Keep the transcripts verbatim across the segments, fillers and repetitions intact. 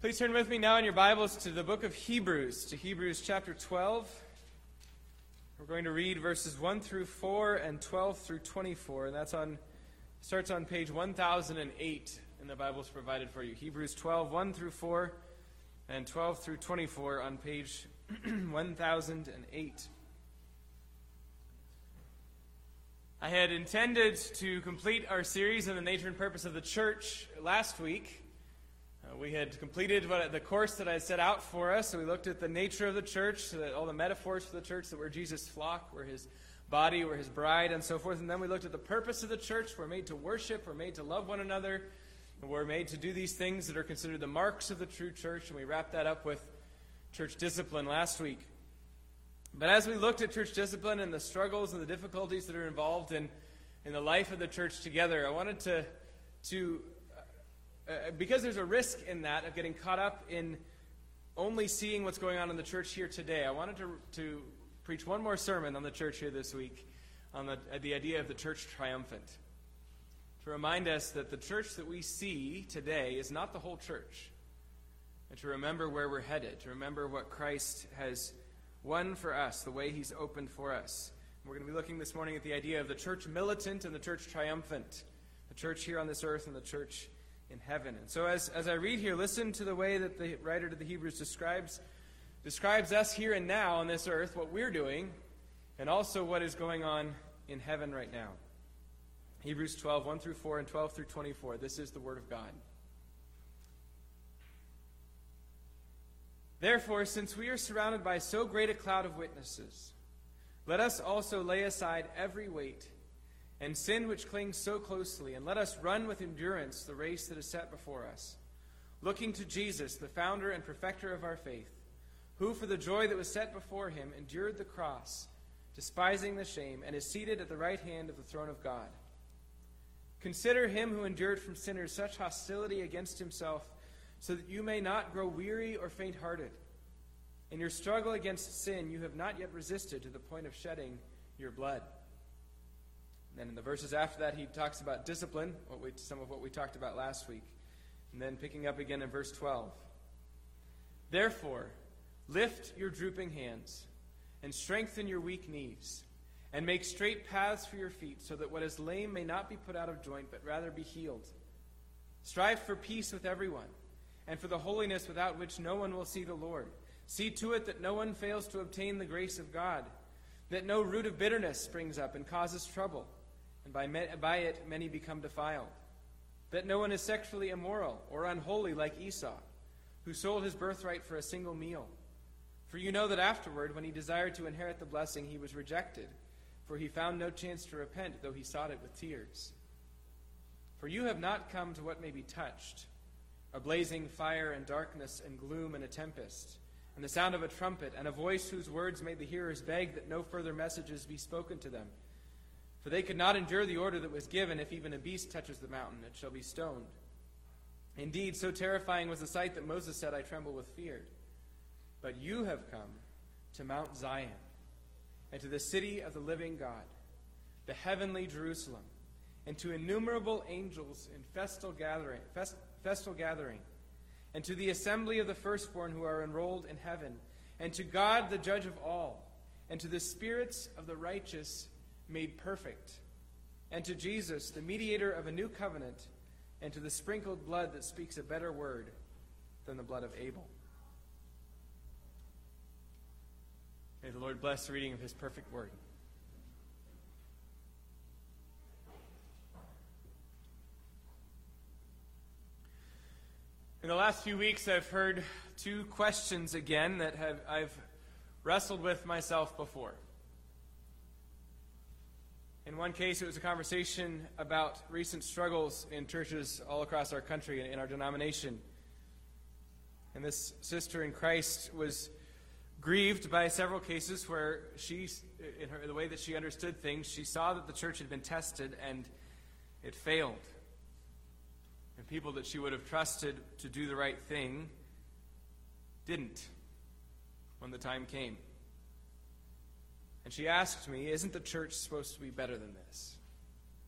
Please turn with me now in your Bibles to the book of Hebrews, to Hebrews chapter twelve. We're going to read verses one through four and twelve through twenty-four, and that's on starts on page one thousand eight in the Bibles provided for you. Hebrews twelve, one through four, and twelve through twenty-four on page one thousand eight. I had intended to complete our series on the nature and purpose of the church last week. Uh, we had completed what, the course that I set out for us. So we looked at the nature of the church, so that all the metaphors for the church, that we're Jesus' flock, we're his body, we're his bride, and so forth. And then we looked at the purpose of the church. We're made to worship, we're made to love one another, and we're made to do these things that are considered the marks of the true church. And we wrapped that up with church discipline last week. But as we looked at church discipline and the struggles and the difficulties that are involved in, in the life of the church together, I wanted to, to uh, because there's a risk in that of getting caught up in only seeing what's going on in the church here today, I wanted to, to preach one more sermon on the church here this week, on the, the idea of the church triumphant. To remind us that the church that we see today is not the whole church. And to remember where we're headed, to remember what Christ has won for us, the way he's opened for us. And we're going to be looking this morning at the idea of the church militant and the church triumphant, the church here on this earth and the church in heaven. And so as, as I read here, listen to the way that the writer to the Hebrews describes, describes us here and now on this earth, what we're doing, and also what is going on in heaven right now. Hebrews twelve, one through four, and twelve through twenty-four. This is the Word of God. Therefore, since we are surrounded by so great a cloud of witnesses, let us also lay aside every weight and sin which clings so closely, and let us run with endurance the race that is set before us, looking to Jesus, the founder and perfecter of our faith, who for the joy that was set before him endured the cross, despising the shame, and is seated at the right hand of the throne of God. Consider him who endured from sinners such hostility against himself, so that you may not grow weary or faint-hearted. In your struggle against sin, you have not yet resisted to the point of shedding your blood. And then in the verses after that, he talks about discipline, what we, some of what we talked about last week. And then picking up again in verse twelve. Therefore, lift your drooping hands and strengthen your weak knees, and make straight paths for your feet, so that what is lame may not be put out of joint, but rather be healed. Strive for peace with everyone, and for the holiness without which no one will see the Lord. See to it that no one fails to obtain the grace of God, that no root of bitterness springs up and causes trouble, and by, me- by it many become defiled. That no one is sexually immoral or unholy like Esau, who sold his birthright for a single meal. For you know that afterward, when he desired to inherit the blessing, he was rejected, for he found no chance to repent, though he sought it with tears. For you have not come to what may be touched, a blazing fire and darkness and gloom and a tempest, and the sound of a trumpet, and a voice whose words made the hearers beg that no further messages be spoken to them. For they could not endure the order that was given, if even a beast touches the mountain, it shall be stoned. Indeed, so terrifying was the sight that Moses said, I tremble with fear. But you have come to Mount Zion, and to the city of the living God, the heavenly Jerusalem, and to innumerable angels in festal gathering, fest, festal gathering, and to the assembly of the firstborn who are enrolled in heaven, and to God the judge of all, and to the spirits of the righteous made perfect, and to Jesus, the mediator of a new covenant, and to the sprinkled blood that speaks a better word than the blood of Abel. May the Lord bless the reading of his perfect word. In the last few weeks, I've heard two questions again that have I've wrestled with myself before. In one case, it was a conversation about recent struggles in churches all across our country and in our denomination. And this sister in Christ was grieved by several cases where she, in her, the way that she understood things, she saw that the church had been tested and it failed. And people that she would have trusted to do the right thing didn't when the time came. And she asked me, isn't the church supposed to be better than this?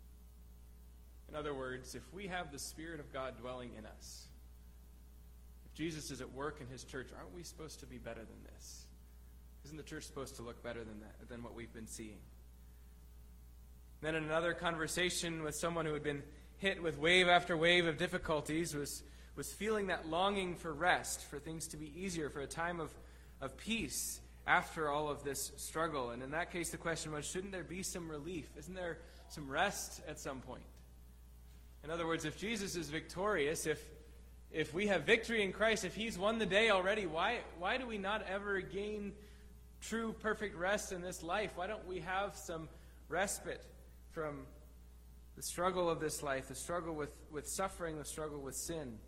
In other words, if we have the Spirit of God dwelling in us, if Jesus is at work in his church, aren't we supposed to be better than this? Isn't the church supposed to look better than that, than what we've been seeing? Then in another conversation with someone who had been hit with wave after wave of difficulties, was, was feeling that longing for rest, for things to be easier, for a time of, of peace after all of this struggle. And in that case, the question was, shouldn't there be some relief? Isn't there some rest at some point? In other words, if Jesus is victorious, if if we have victory in Christ, if he's won the day already, why why do we not ever gain true, perfect rest in this life? Why don't we have some respite from the struggle of this life, the struggle with, with suffering, the struggle with sin?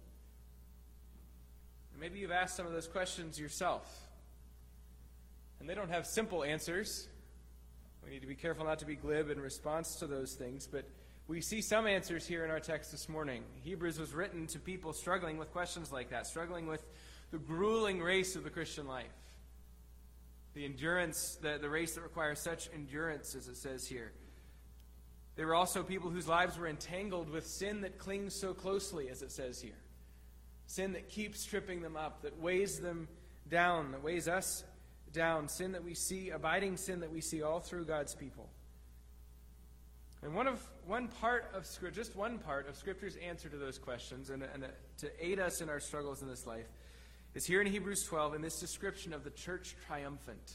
Maybe you've asked some of those questions yourself, and they don't have simple answers. We need to be careful not to be glib in response to those things, but we see some answers here in our text this morning. Hebrews was written to people struggling with questions like that, struggling with the grueling race of the Christian life. The endurance, the, the race that requires such endurance, as it says here. They were also people whose lives were entangled with sin that clings so closely, as it says here. Sin that keeps tripping them up, that weighs them down, that weighs us down. Sin that we see, abiding sin that we see all through God's people. And one of one part of Scripture, just one part of Scripture's answer to those questions, and, and to aid us in our struggles in this life, is here in Hebrews twelve in this description of the church triumphant.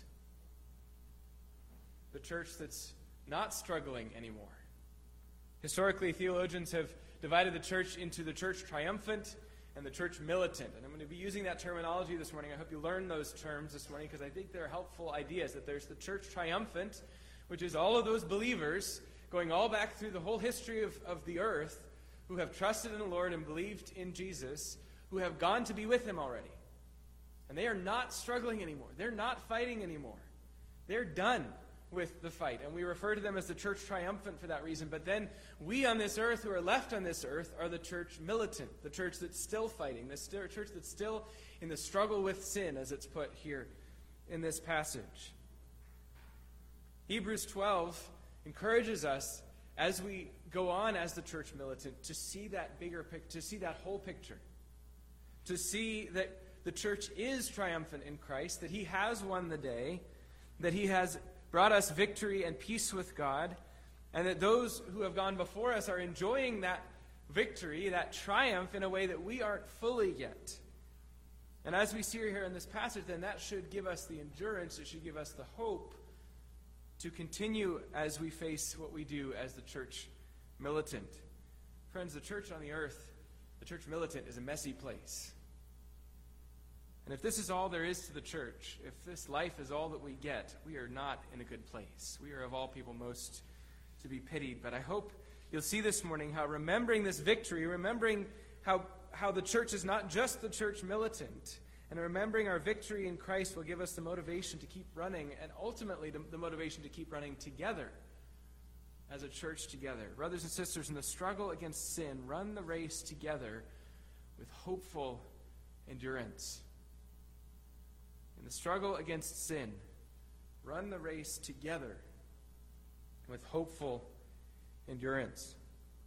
The church that's not struggling anymore. Historically, theologians have divided the church into the church triumphant and the church militant. And I'm going to be using that terminology this morning. I hope you learn those terms this morning because I think they're helpful ideas. That there's the church triumphant, which is all of those believers going all back through the whole history of, of the earth who have trusted in the Lord and believed in Jesus, who have gone to be with him already. And they are not struggling anymore. They're not fighting anymore. They're done with the fight. And we refer to them as the church triumphant for that reason. But then we on this earth, who are left on this earth, are the church militant, the church that's still fighting, the st- church that's still in the struggle with sin, as it's put here in this passage. Hebrews twelve encourages us, as we go on as the church militant, to see that bigger picture, to see that whole picture, to see that the church is triumphant in Christ, that he has won the day, that he has brought us victory and peace with God, and that those who have gone before us are enjoying that victory, that triumph, in a way that we aren't fully yet. And as we see here in this passage, then that should give us the endurance, it should give us the hope to continue as we face what we do as the church militant. Friends, the church on the earth, the church militant, is a messy place. And if this is all there is to the church, if this life is all that we get, we are not in a good place. We are of all people most to be pitied. But I hope you'll see this morning how remembering this victory, remembering how, how the church is not just the church militant, and remembering our victory in Christ will give us the motivation to keep running, and ultimately the, the motivation to keep running together as a church together. Brothers and sisters, in the struggle against sin, run the race together with hopeful endurance. In the struggle against sin, run the race together with hopeful endurance.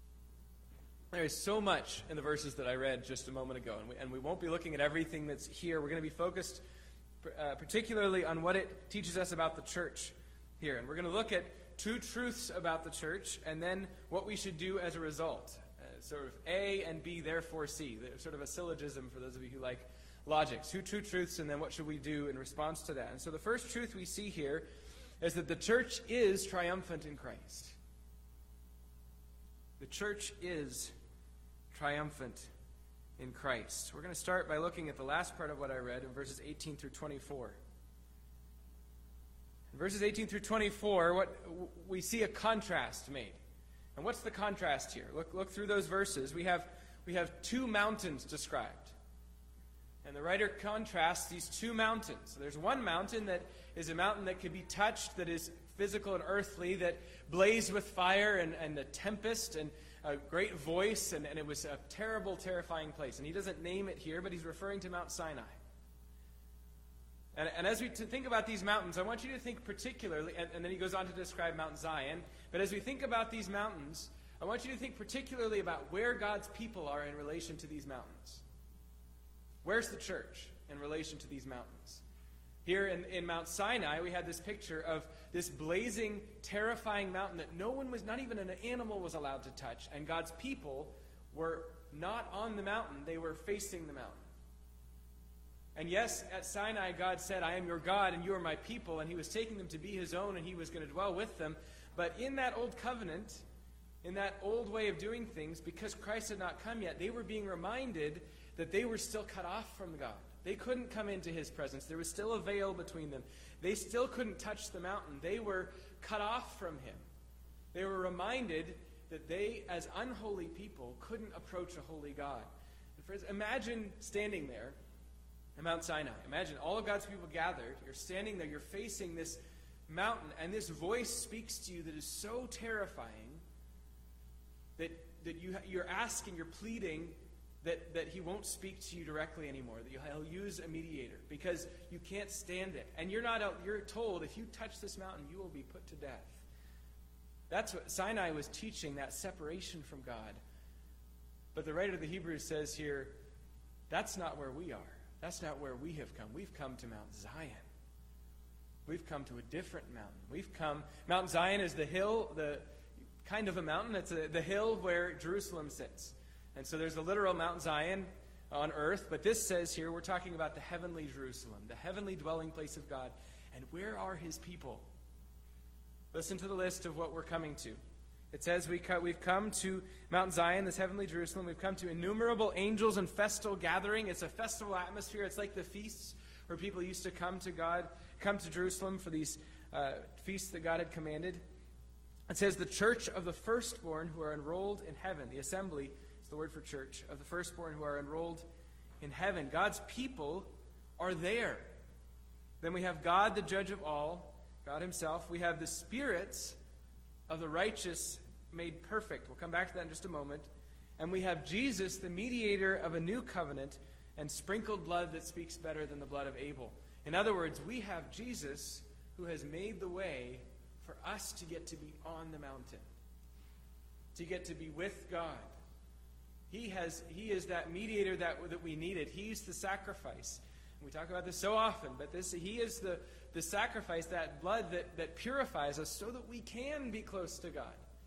There is so much in the verses that I read just a moment ago, and we, and we won't be looking at everything that's here. We're going to be focused uh, particularly on what it teaches us about the church here. And we're going to look at two truths about the church, and then what we should do as a result. Uh, sort of A and B, therefore C. Sort of a syllogism for those of you who like logic. Two true truths, and then what should we do in response to that? And so the first truth we see here is that the church is triumphant in Christ. The church is triumphant in Christ. We're going to start by looking at the last part of what I read in verses eighteen through twenty-four. In verses eighteen through twenty-four, what we see a contrast made. And what's the contrast here? Look, look through those verses. We have, we have two mountains described. And the writer contrasts these two mountains. So there's one mountain that is a mountain that can be touched, that is physical and earthly, that blazed with fire and, and a tempest and a great voice, and, and it was a terrible, terrifying place. And he doesn't name it here, but he's referring to Mount Sinai. And, and as we to think about these mountains, I want you to think particularly, and, and then he goes on to describe Mount Zion, but as we think about these mountains, I want you to think particularly about where God's people are in relation to these mountains. Where's the church in relation to these mountains? Here in, in Mount Sinai, we had this picture of this blazing, terrifying mountain that no one was, not even an animal was allowed to touch. And God's people were not on the mountain. They were facing the mountain. And yes, at Sinai, God said, I am your God and you are my people. And he was taking them to be his own and he was going to dwell with them. But in that old covenant, in that old way of doing things, because Christ had not come yet, they were being reminded that they were still cut off from God. They couldn't come into his presence. There was still a veil between them. They still couldn't touch the mountain. They were cut off from him. They were reminded that they, as unholy people, couldn't approach a holy God. And friends, imagine standing there at Mount Sinai. Imagine all of God's people gathered. You're standing there. You're facing this mountain. And this voice speaks to you that is so terrifying that, that you, you're asking, you're pleading that, that he won't speak to you directly anymore, that he'll use a mediator because you can't stand it. And you're not you're told if you touch this mountain, you will be put to death. That's what Sinai was teaching, that separation from God. But the writer of the Hebrews says here, that's not where we are. That's not where we have come. We've come to Mount Zion. We've come to a different mountain. We've come, Mount Zion is the hill, the kind of a mountain. It's a, the hill where Jerusalem sits. And so there's a literal Mount Zion on earth, but this says here we're talking about the heavenly Jerusalem, the heavenly dwelling place of God. And where are his people? Listen to the list of what we're coming to. It says we co- we've come to Mount Zion, this heavenly Jerusalem. We've come to innumerable angels and festal gathering. It's a festival atmosphere. It's like the feasts where people used to come to God, come to Jerusalem for these uh, feasts that God had commanded. It says the church of the firstborn who are enrolled in heaven, the assembly, the word for church, of the firstborn who are enrolled in heaven. God's people are there. Then we have God, the judge of all, God himself. We have the spirits of the righteous made perfect. We'll come back to that in just a moment. And we have Jesus, the mediator of a new covenant, and sprinkled blood that speaks better than the blood of Abel. In other words, we have Jesus who has made the way for us to get to be on the mountain, to get to be with God. He has. He is that mediator that, that we needed. He's the sacrifice. We talk about this so often, but this he is the, the sacrifice, that blood that, that purifies us so that we can be close to God.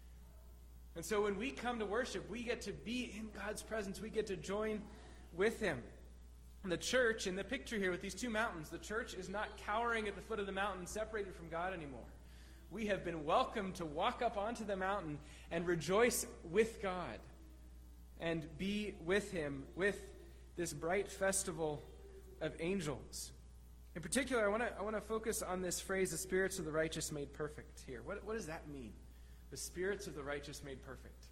And so when we come to worship, we get to be in God's presence. We get to join with him. And the church, in the picture here with these two mountains, the church is not cowering at the foot of the mountain, separated from God anymore. We have been welcomed to walk up onto the mountain and rejoice with God and be with him, with this bright festival of angels. In particular, I want to I want to focus on this phrase, the spirits of the righteous made perfect here. What, what does that mean? The spirits of the righteous made perfect.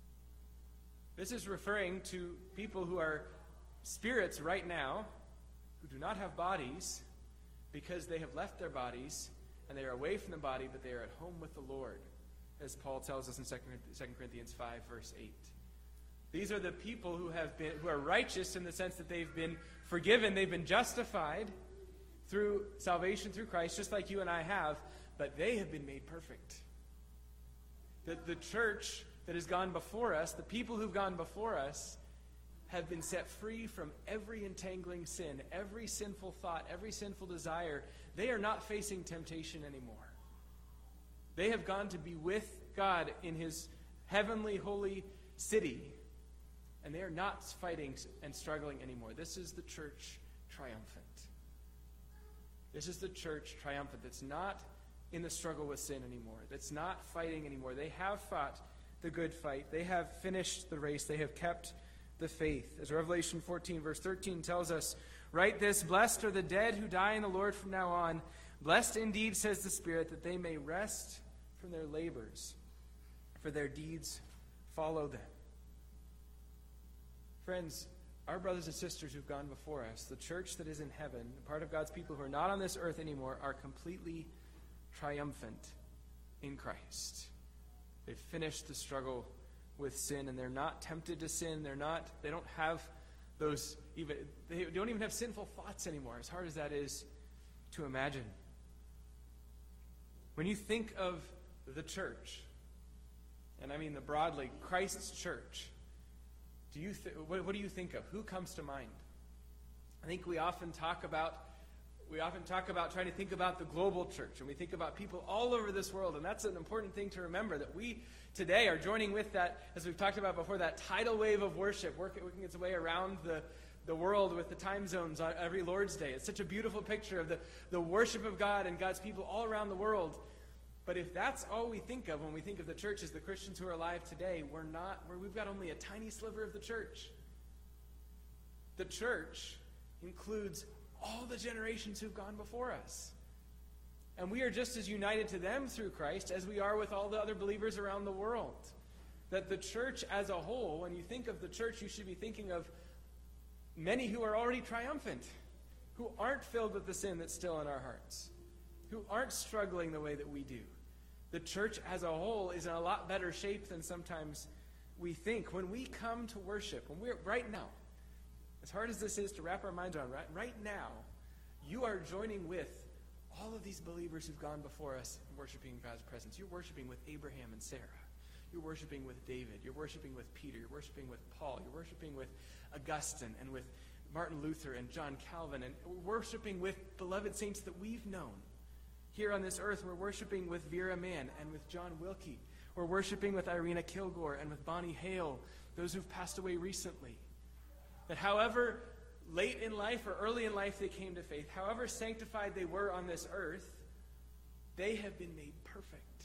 This is referring to people who are spirits right now, who do not have bodies, because they have left their bodies, and they are away from the body, but they are at home with the Lord, as Paul tells us in Second Corinthians five, verse eight. These are the people who have been who are righteous in the sense that they've been forgiven, they've been justified through salvation through Christ, just like you and I have, but they have been made perfect. The, the church that has gone before us, the people who've gone before us, have been set free from every entangling sin, every sinful thought, every sinful desire. They are not facing temptation anymore. They have gone to be with God in his heavenly, holy city. And they are not fighting and struggling anymore. This is the church triumphant. This is the church triumphant that's not in the struggle with sin anymore, that's not fighting anymore. They have fought the good fight. They have finished the race. They have kept the faith. As Revelation fourteen, verse thirteen tells us, write this, blessed are the dead who die in the Lord from now on. Blessed indeed, says the Spirit, that they may rest from their labors, for their deeds follow them. Friends, our brothers and sisters who've gone before us, the church that is in heaven, part of God's people who are not on this earth anymore, are completely triumphant in Christ. They've finished the struggle with sin, and they're not tempted to sin. They're not, they don't have those, even they don't even have sinful thoughts anymore, as hard as that is to imagine. When you think of the church, and I mean the broadly, Christ's church, Do you th- what, what do you think of? Who comes to mind? think we often talk about we often talk about trying to think about the global church, and we think about people all over this world, and that's an important thing to remember, that we today are joining with that, as we've talked about before, that tidal wave of worship, working, working its way around the, the world with the time zones on every Lord's Day. It's such a beautiful picture of the, the worship of God and God's people all around the world. But if that's all we think of when we think of the church as the Christians who are alive today, we're not, we're, we've got only a tiny sliver of the church. The church includes all the generations who've gone before us. And we are just as united to them through Christ as we are with all the other believers around the world. That the church as a whole, when you think of the church, you should be thinking of many who are already triumphant, who aren't filled with the sin that's still in our hearts, who aren't struggling the way that we do. The church as a whole is in a lot better shape than sometimes we think. When we come to worship, when we're right now, as hard as this is to wrap our minds around, right, right now, you are joining with all of these believers who've gone before us worshiping God's presence. You're worshiping with Abraham and Sarah. You're worshiping with David. You're worshiping with Peter. You're worshiping with Paul. You're worshiping with Augustine and with Martin Luther and John Calvin. And we're worshiping with beloved saints that we've known. Here on this earth, we're worshiping with Vera Mann and with John Wilkie. We're worshiping with Irena Kilgore and with Bonnie Hale, those who've passed away recently. That however late in life or early in life they came to faith, however sanctified they were on this earth, they have been made perfect.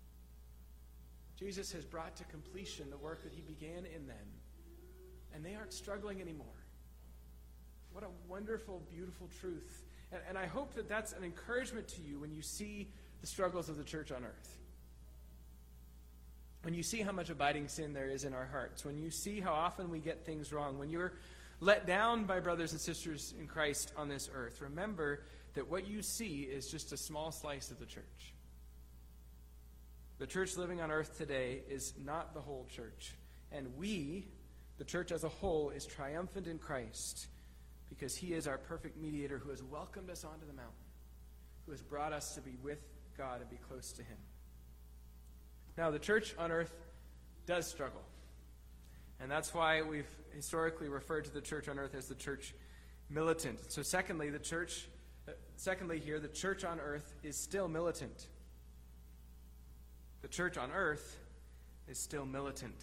Jesus has brought to completion the work that he began in them, and they aren't struggling anymore. What a wonderful, beautiful truth. And, and I hope that that's an encouragement to you when you see the struggles of the church on earth. When you see how much abiding sin there is in our hearts, when you see how often we get things wrong, when you're let down by brothers and sisters in Christ on this earth, remember that what you see is just a small slice of the church. The church living on earth today is not the whole church. And we, the church as a whole, is triumphant in Christ because he is our perfect mediator who has welcomed us onto the mountain, who has brought us to be with God and be close to him. Now, the church on earth does struggle. And that's why we've historically referred to the church on earth as the church militant. So secondly, the church, uh, secondly here, the church on earth is still militant. The church on earth is still militant.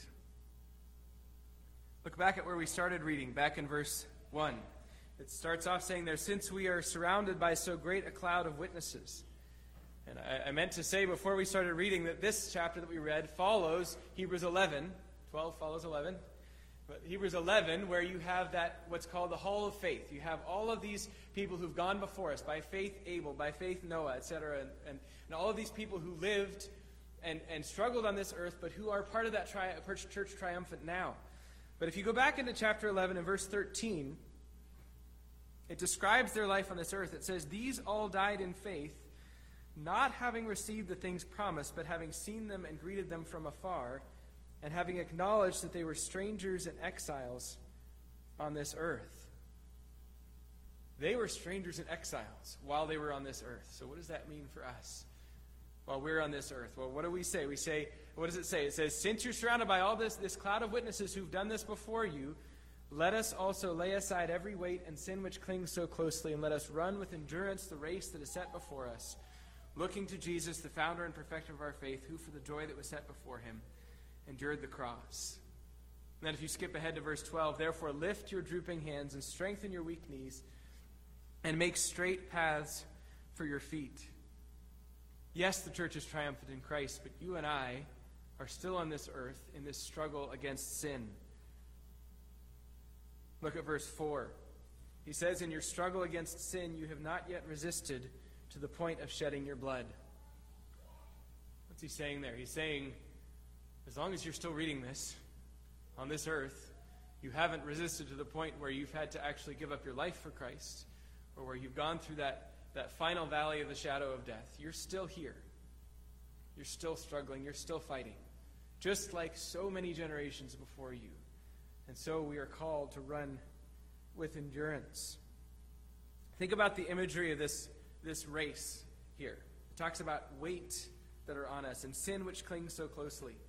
Look back at where we started reading, back in verse one. It starts off saying there, since we are surrounded by so great a cloud of witnesses. And I, I meant to say before we started reading that this chapter that we read follows Hebrews eleven. twelve follows eleven. But Hebrews eleven, where you have that, what's called the hall of faith. You have all of these people who've gone before us, by faith Abel, by faith Noah, et cetera. And, and, and all of these people who lived and, and struggled on this earth, but who are part of that tri- church triumphant now. But if you go back into chapter eleven and verse thirteen, it describes their life on this earth. It says, these all died in faith, not having received the things promised, but having seen them and greeted them from afar, and having acknowledged that they were strangers and exiles on this earth. They were strangers and exiles while they were on this earth. So what does that mean for us while we're on this earth? Well, what do we say? We say, what does it say? It says, since you're surrounded by all this, this cloud of witnesses who've done this before you, let us also lay aside every weight and sin which clings so closely, and let us run with endurance the race that is set before us, looking to Jesus, the founder and perfecter of our faith, who for the joy that was set before him endured the cross. And then if you skip ahead to verse twelve, therefore lift your drooping hands and strengthen your weak knees and make straight paths for your feet. Yes, the church is triumphant in Christ, but you and I are still on this earth in this struggle against sin. Look at verse four. He says, in your struggle against sin, you have not yet resisted to the point of shedding your blood. What's he saying there? He's saying, as long as you're still reading this on this earth, you haven't resisted to the point where you've had to actually give up your life for Christ, or where you've gone through that, that final valley of the shadow of death. You're still here. You're still struggling. You're still fighting, just like so many generations before you. And so we are called to run with endurance. Think about the imagery of this, this race here. It talks about weight that are on us and sin which clings so closely.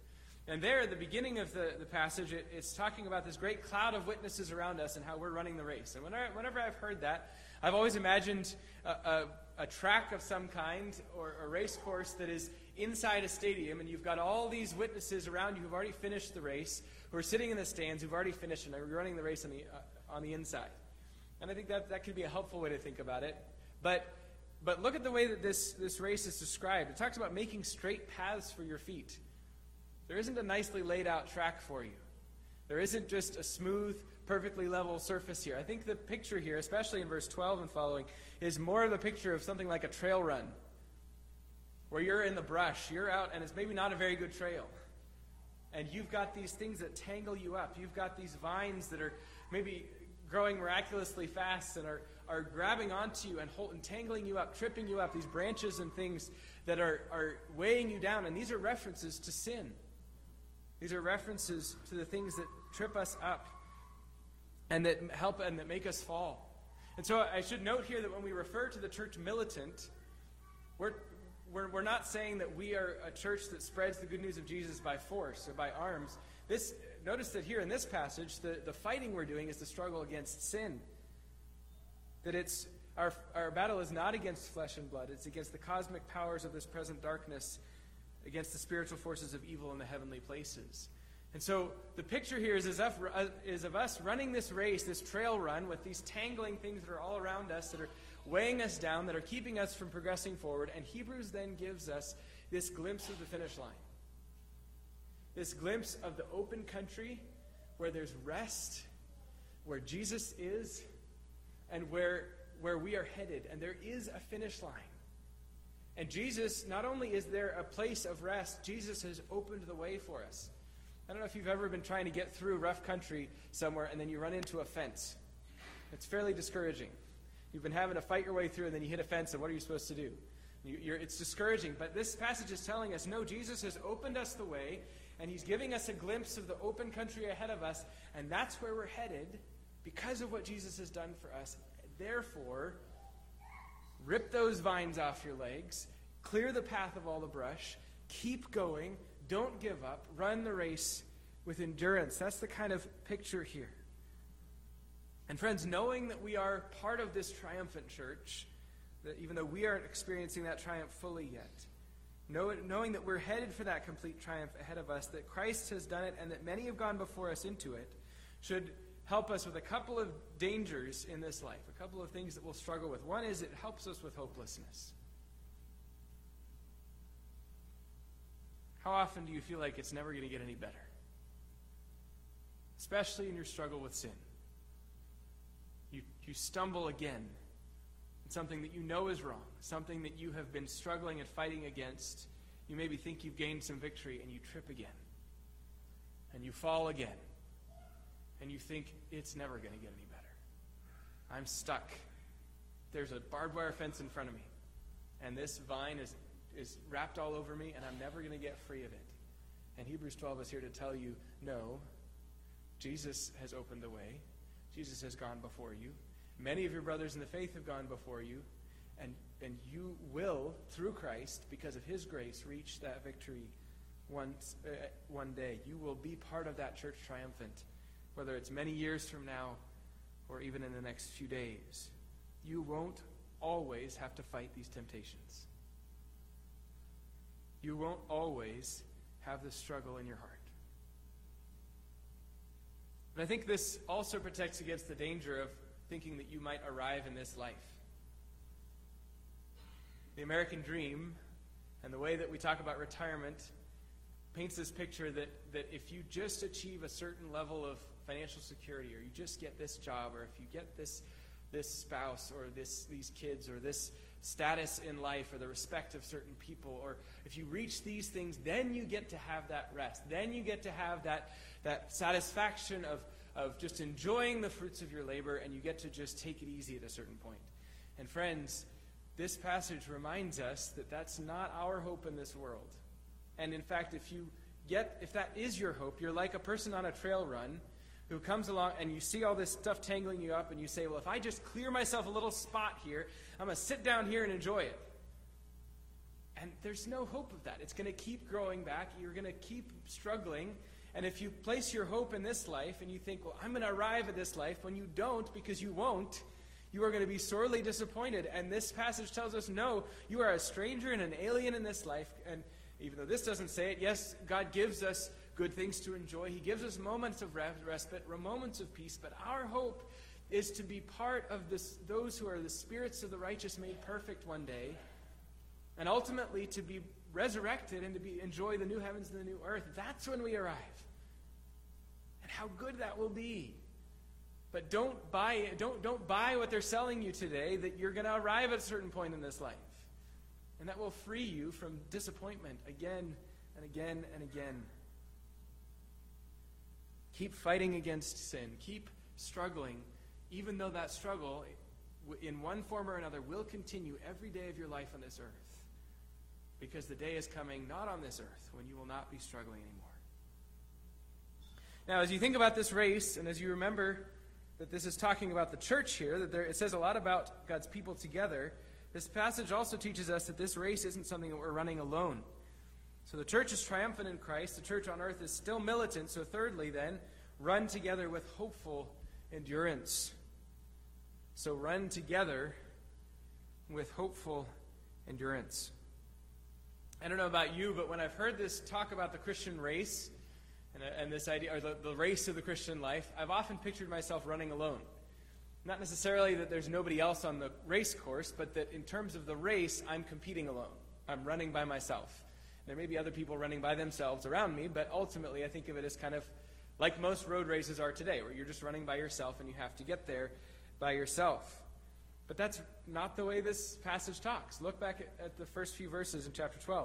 And there, at the beginning of the, the passage, it, it's talking about this great cloud of witnesses around us and how we're running the race. And whenever, whenever I've heard that, I've always imagined a, a, a track of some kind or a race course that is inside a stadium, and you've got all these witnesses around you who've already finished the race, who are sitting in the stands, who've already finished, and are running the race on the, uh, on the inside. And I think that, that could be a helpful way to think about it. But but look at the way that this, this race is described. It talks about making straight paths for your feet. There isn't a nicely laid out track for you. There isn't just a smooth, perfectly level surface here. I think the picture here, especially in verse twelve and following, is more of a picture of something like a trail run, where you're in the brush, you're out, and it's maybe not a very good trail. And you've got these things that tangle you up. You've got these vines that are maybe growing miraculously fast and are, are grabbing onto you and hold, entangling you up, tripping you up, these branches and things that are, are weighing you down. And these are references to sin. These are references to the things that trip us up and that help and that make us fall. And so I should note here that when we refer to the church militant, we're, we're, we're not saying that we are a church that spreads the good news of Jesus by force or by arms. This, notice that here in this passage, the, the fighting we're doing is the struggle against sin. That it's our, our battle is not against flesh and blood. It's against the cosmic powers of this present darkness, against the spiritual forces of evil in the heavenly places. And so the picture here is, of, is of us running this race, this trail run, with these tangling things that are all around us, that are weighing us down, that are keeping us from progressing forward. And Hebrews then gives us this glimpse of the finish line. This glimpse of the open country where there's rest, where Jesus is, and where, where we are headed. And there is a finish line. And Jesus, not only is there a place of rest, Jesus has opened the way for us. I don't know if you've ever been trying to get through rough country somewhere and then you run into a fence. It's fairly discouraging. You've been having to fight your way through and then you hit a fence, and what are you supposed to do? You, you're, it's discouraging. But this passage is telling us, no, Jesus has opened us the way, and he's giving us a glimpse of the open country ahead of us, and that's where we're headed because of what Jesus has done for us. Therefore, rip those vines off your legs, clear the path of all the brush, keep going, don't give up, run the race with endurance. That's the kind of picture here. And friends, knowing that we are part of this triumphant church, that even though we aren't experiencing that triumph fully yet, know, knowing that we're headed for that complete triumph ahead of us, that Christ has done it and that many have gone before us into it, should help us with a couple of dangers in this life, a couple of things that we'll struggle with. One is it helps us with hopelessness. How often do you feel like it's never going to get any better? Especially in your struggle with sin. You, you stumble again in something that you know is wrong, something that you have been struggling and fighting against. You maybe think you've gained some victory, and you trip again. And you fall again. And you think, it's never going to get any better. I'm stuck. There's a barbed wire fence in front of me. And this vine is, is wrapped all over me, and I'm never going to get free of it. And Hebrews twelve is here to tell you, no, Jesus has opened the way. Jesus has gone before you. Many of your brothers in the faith have gone before you. And, and you will, through Christ, because of his grace, reach that victory once, uh, one day. You will be part of that church triumphant, whether it's many years from now or even in the next few days. You won't always have to fight these temptations. You won't always have this struggle in your heart. But I think this also protects against the danger of thinking that you might arrive in this life. The American dream and the way that we talk about retirement paints this picture that, that if you just achieve a certain level of financial security, or you just get this job, or if you get this this spouse, or this these kids, or this status in life, or the respect of certain people, or if you reach these things, then you get to have that rest. Then you get to have that, that satisfaction of, of just enjoying the fruits of your labor, and you get to just take it easy at a certain point. And friends, this passage reminds us that that's not our hope in this world. And in fact, if you get, if that is your hope, you're like a person on a trail run who comes along and you see all this stuff tangling you up, and you say, well, if I just clear myself a little spot here, I'm going to sit down here and enjoy it. And there's no hope of that. It's going to keep growing back. You're going to keep struggling. And if you place your hope in this life and you think, well, I'm going to arrive at this life, when you don't, because you won't, you are going to be sorely disappointed. And this passage tells us, no, you are a stranger and an alien in this life. And even though this doesn't say it, yes, God gives us good things to enjoy. He gives us moments of respite, moments of peace. But our hope is to be part of this, those who are the spirits of the righteous made perfect one day, and ultimately to be resurrected and to be enjoy the new heavens and the new earth. That's when we arrive. And how good that will be. But don't buy don't don't buy what they're selling you today, that you're going to arrive at a certain point in this life. And that will free you from disappointment again and again and again. Keep fighting against sin. Keep struggling, even though that struggle, in one form or another, will continue every day of your life on this earth. Because the day is coming, not on this earth, when you will not be struggling anymore. Now, as you think about this race, and as you remember that this is talking about the church here, that there, it says a lot about God's people together, this passage also teaches us that this race isn't something that we're running alone. So the church is triumphant in Christ. The church on earth is still militant. So thirdly, then, run together with hopeful endurance. So run together with hopeful endurance. I don't know about you, but when I've heard this talk about the Christian race and, and this idea, or the, the race of the Christian life, I've often pictured myself running alone. Not necessarily that there's nobody else on the race course, but that in terms of the race, I'm competing alone. I'm running by myself. There may be other people running by themselves around me, but ultimately I think of it as kind of like most road races are today, where you're just running by yourself and you have to get there by yourself. But that's not the way this passage talks. Look back at, at the first few verses in chapter twelve.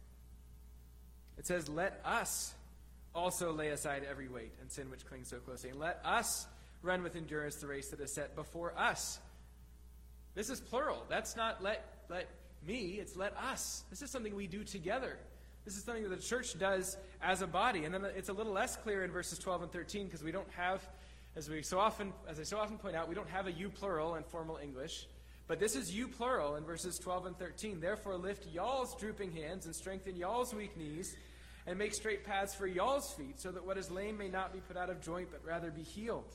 It says, let us also lay aside every weight and sin which clings so closely. And let us run with endurance the race that is set before us. This is plural. That's not let, let me, it's let us. This is something we do together. This is something that the church does as a body. And then it's a little less clear in verses twelve and thirteen because we don't have, as we so often, as I so often point out, we don't have a you plural in formal English. But this is you plural in verses twelve and thirteen. Therefore lift y'all's drooping hands and strengthen y'all's weak knees and make straight paths for y'all's feet so that what is lame may not be put out of joint but rather be healed.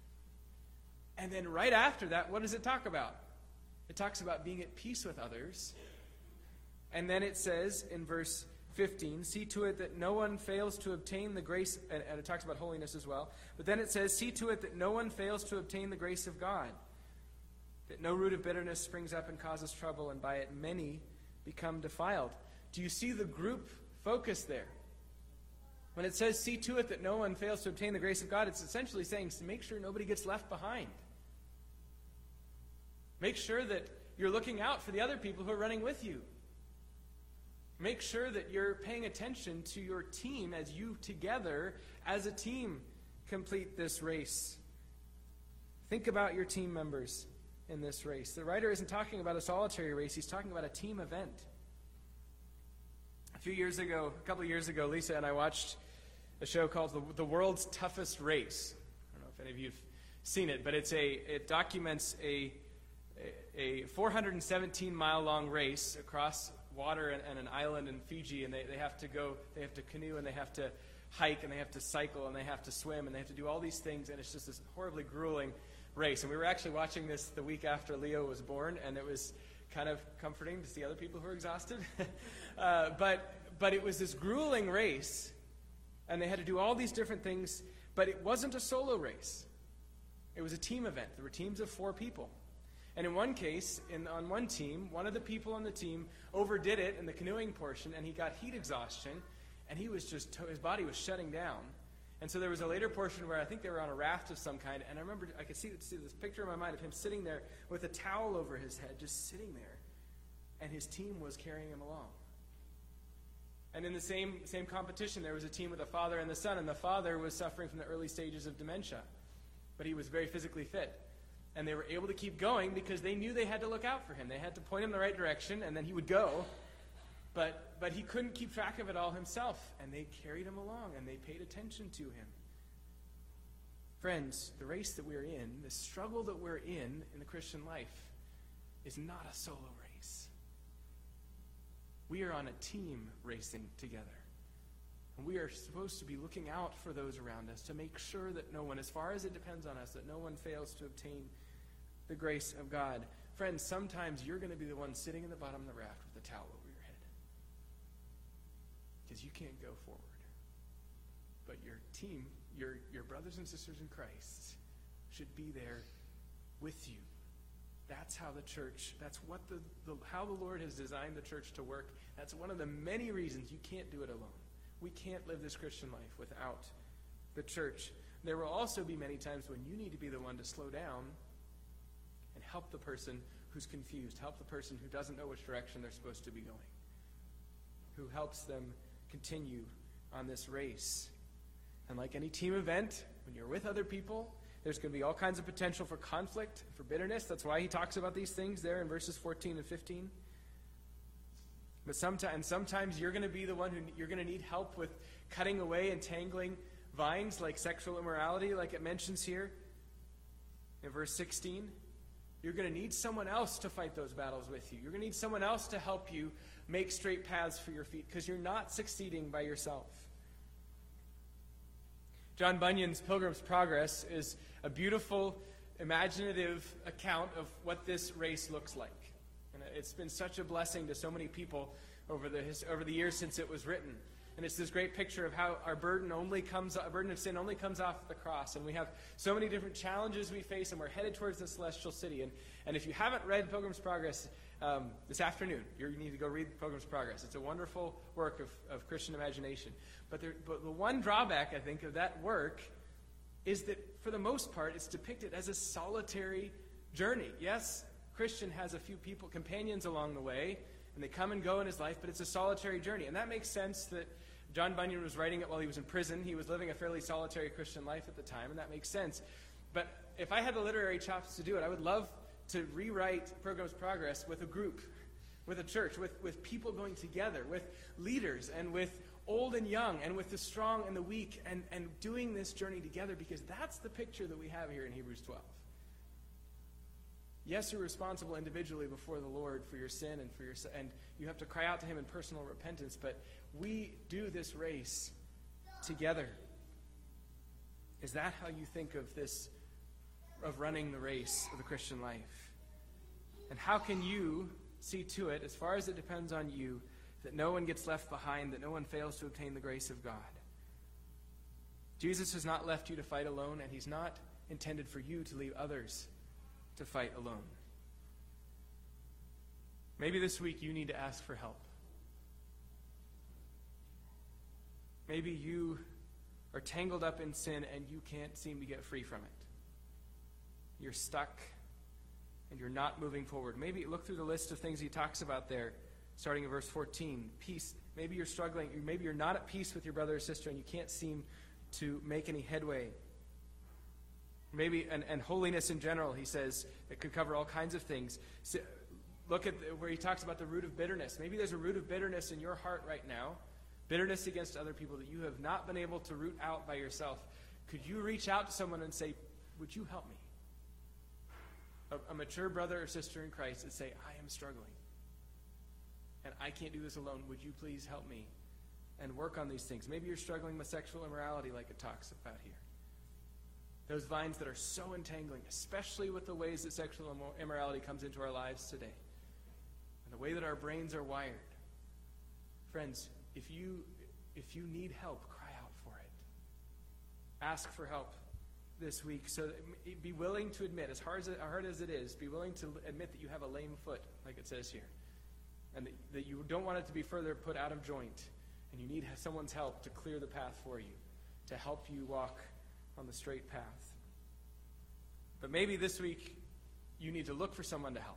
And then right after that, what does it talk about? It talks about being at peace with others. And then it says in verse fifteen, see to it that no one fails to obtain the grace, and, and it talks about holiness as well. But then it says, see to it that no one fails to obtain the grace of God, that no root of bitterness springs up and causes trouble, and by it many become defiled. Do you see the group focus there? When it says, see to it that no one fails to obtain the grace of God, it's essentially saying, make sure nobody gets left behind. Make sure that you're looking out for the other people who are running with you. Make sure that you're paying attention to your team as you together, as a team, complete this race. Think about your team members in this race. The writer isn't talking about a solitary race. He's talking about a team event. A few years ago, a couple of years ago, Lisa and I watched a show called The, the World's Toughest Race. I don't know if any of you have seen it, but it's a it documents a a four hundred seventeen mile long race across water and, and an island in Fiji, and they, they have to go, they have to canoe, and they have to hike, and they have to cycle, and they have to swim, and they have to do all these things, and it's just this horribly grueling race. And we were actually watching this the week after Leo was born, and it was kind of comforting to see other people who are exhausted. uh, but but it was this grueling race, and they had to do all these different things, but it wasn't a solo race. It was a team event. There were teams of four people. And in one case, in, on one team, one of the people on the team overdid it in the canoeing portion, and he got heat exhaustion, and he was just, his body was shutting down. And so there was a later portion where I think they were on a raft of some kind, and I remember, I could see, see this picture in my mind of him sitting there with a towel over his head, just sitting there, and his team was carrying him along. And in the same, same competition, there was a team with a father and the son, and the father was suffering from the early stages of dementia, but he was very physically fit. And they were able to keep going because they knew they had to look out for him. They had to point him in the right direction, and then he would go. But but he couldn't keep track of it all himself, and they carried him along, and they paid attention to him. Friends, the race that we're in, the struggle that we're in in the Christian life, is not a solo race. We are on a team racing together. And we are supposed to be looking out for those around us to make sure that no one, as far as it depends on us, that no one fails to obtain the grace of God. Friends, sometimes you're going to be the one sitting in the bottom of the raft with a towel over your head. Because you can't go forward. But your team, your, your brothers and sisters in Christ, should be there with you. That's how the church, that's what the, the how the Lord has designed the church to work. That's one of the many reasons you can't do it alone. We can't live this Christian life without the church. There will also be many times when you need to be the one to slow down and help the person who's confused, help the person who doesn't know which direction they're supposed to be going, who helps them continue on this race. And like any team event, when you're with other people, there's going to be all kinds of potential for conflict, for bitterness. That's why he talks about these things there in verses fourteen and fifteen. But sometimes, sometimes you're going to be the one who you're going to need help with cutting away and tangling vines like sexual immorality, like it mentions here in verse sixteen. You're going to need someone else to fight those battles with you. You're going to need someone else to help you make straight paths for your feet because you're not succeeding by yourself. John Bunyan's Pilgrim's Progress is a beautiful, imaginative account of what this race looks like. And it's been such a blessing to so many people over the his, over the years since it was written. And it's this great picture of how our burden only comes, our burden of sin only comes off the cross. And we have so many different challenges we face, and we're headed towards the celestial city. And, and if you haven't read Pilgrim's Progress um, this afternoon, you need to go read Pilgrim's Progress. It's a wonderful work of, of Christian imagination. But, there, but the one drawback, I think, of that work is that, for the most part, it's depicted as a solitary journey. Yes, Christian has a few people, companions along the way, and they come and go in his life, but it's a solitary journey. And that makes sense that John Bunyan was writing it while he was in prison. He was living a fairly solitary Christian life at the time, and that makes sense. But if I had the literary chops to do it, I would love to rewrite Pilgrim's Progress with a group, with a church, with, with people going together, with leaders, and with old and young, and with the strong and the weak, and, and doing this journey together, because that's the picture that we have here in Hebrews twelve. Yes, you're responsible individually before the Lord for your sin and for your and you have to cry out to him in personal repentance, but we do this race together. Is that how you think of this, of running the race of the Christian life? And how can you see to it, as far as it depends on you, that no one gets left behind, that no one fails to obtain the grace of God? Jesus has not left you to fight alone, and he's not intended for you to leave others to fight alone. Maybe this week you need to ask for help. Maybe you are tangled up in sin and you can't seem to get free from it. You're stuck and you're not moving forward. Maybe look through the list of things he talks about there, starting in verse fourteen. Peace. Maybe you're struggling. Maybe you're not at peace with your brother or sister and you can't seem to make any headway. Maybe, and, and holiness in general, he says, it could cover all kinds of things. So, look at the, where he talks about the root of bitterness. Maybe there's a root of bitterness in your heart right now, bitterness against other people that you have not been able to root out by yourself. Could you reach out to someone and say, would you help me? A, a mature brother or sister in Christ and say, I am struggling, and I can't do this alone. Would you please help me and work on these things? Maybe you're struggling with sexual immorality like it talks about here. Those vines that are so entangling, especially with the ways that sexual immorality comes into our lives today, and the way that our brains are wired. Friends, if you if you need help, cry out for it. Ask for help this week. So that, be willing to admit, as hard as, it, hard as it is, be willing to admit that you have a lame foot, like it says here, and that, that you don't want it to be further put out of joint, and you need someone's help to clear the path for you, to help you walk on the straight path. But maybe this week you need to look for someone to help.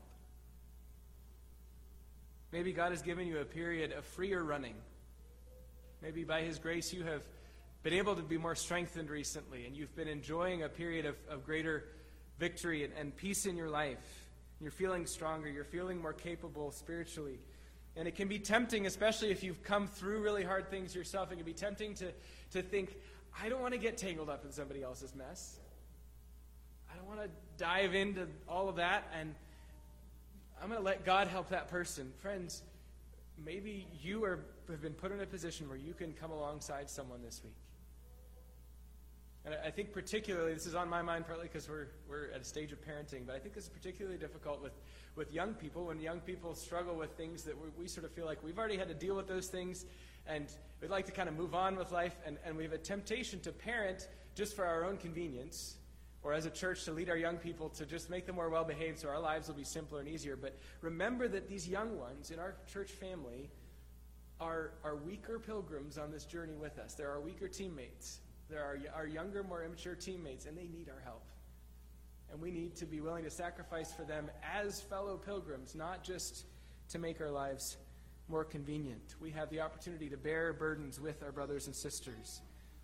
Maybe God has given you a period of freer running. Maybe by his grace you have been able to be more strengthened recently, and you've been enjoying a period of, of greater victory and, and peace in your life. You're feeling stronger. You're feeling more capable spiritually. And it can be tempting, especially if you've come through really hard things yourself, it can be tempting to, to think, I don't want to get tangled up in somebody else's mess. I don't want to dive into all of that, and I'm going to let God help that person. Friends, maybe you are, have been put in a position where you can come alongside someone this week. And I think particularly, this is on my mind partly because we're we're at a stage of parenting, but I think this is particularly difficult with, with young people, when young people struggle with things that we, we sort of feel like we've already had to deal with those things, and we'd like to kind of move on with life, and, and we have a temptation to parent just for our own convenience, or as a church to lead our young people to just make them more well-behaved so our lives will be simpler and easier. But remember that these young ones in our church family are, are weaker pilgrims on this journey with us. They're our weaker teammates. There are our younger, more immature teammates, and they need our help. And we need to be willing to sacrifice for them as fellow pilgrims, not just to make our lives more convenient. We have the opportunity to bear burdens with our brothers and sisters.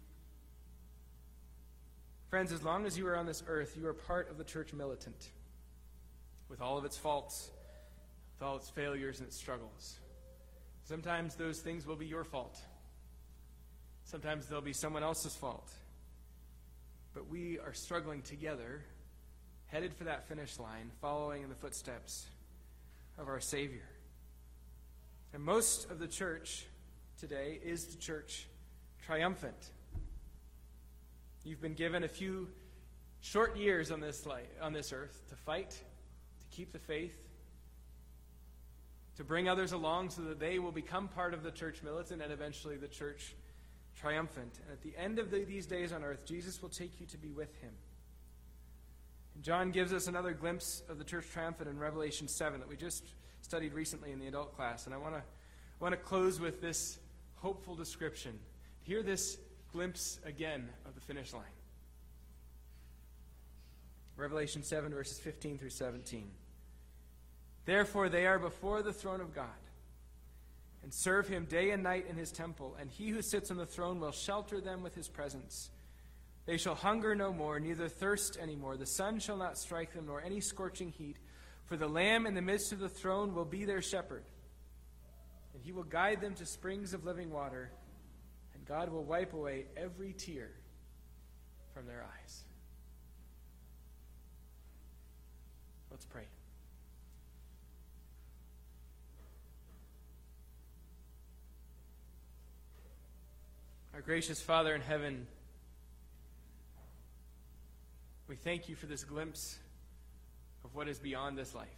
Friends, as long as you are on this earth, you are part of the church militant, with all of its faults, with all its failures and its struggles. Sometimes those things will be your fault. Sometimes they'll be someone else's fault. But we are struggling together, headed for that finish line, following in the footsteps of our Savior. And most of the church today is the church triumphant. You've been given a few short years on this light, on this earth to fight, to keep the faith, to bring others along so that they will become part of the church militant and eventually the church triumphant. And at the end of the, these days on earth, Jesus will take you to be with him. And John gives us another glimpse of the church triumphant in Revelation seven that we just studied recently in the adult class. And I want to want to close with this hopeful description. Hear this glimpse again of the finish line. Revelation seven, verses fifteen through seventeen. Therefore they are before the throne of God, and serve him day and night in his temple, and he who sits on the throne will shelter them with his presence. They shall hunger no more, neither thirst any more. The sun shall not strike them, nor any scorching heat. For the Lamb in the midst of the throne will be their shepherd, and he will guide them to springs of living water, and God will wipe away every tear from their eyes. Let's pray. Our gracious Father in heaven, we thank you for this glimpse of what is beyond this life.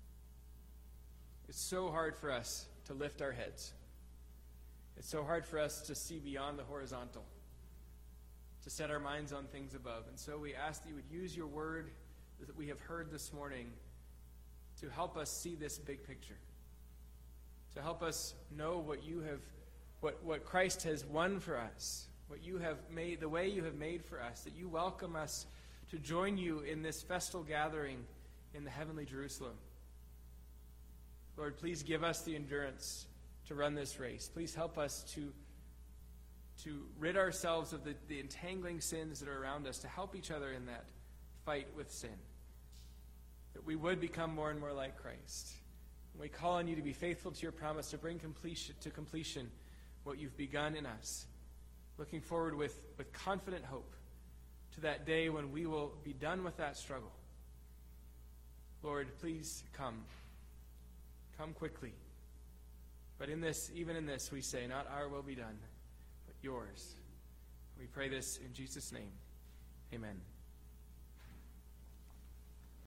It's so hard for us to lift our heads. It's so hard for us to see beyond the horizontal, to set our minds on things above. And so we ask that you would use your word that we have heard this morning to help us see this big picture, to help us know what you have What, what Christ has won for us, what you have made, the way you have made for us, that you welcome us to join you in this festal gathering in the heavenly Jerusalem. Lord, please give us the endurance to run this race. Please help us to, to rid ourselves of the, the entangling sins that are around us, to help each other in that fight with sin, that we would become more and more like Christ. And we call on you to be faithful to your promise, to bring completion to completion what you've begun in us, looking forward with, with confident hope to that day when we will be done with that struggle. Lord, please come. Come quickly. But in this, even in this, we say, not our will be done, but yours. We pray this in Jesus' name. Amen.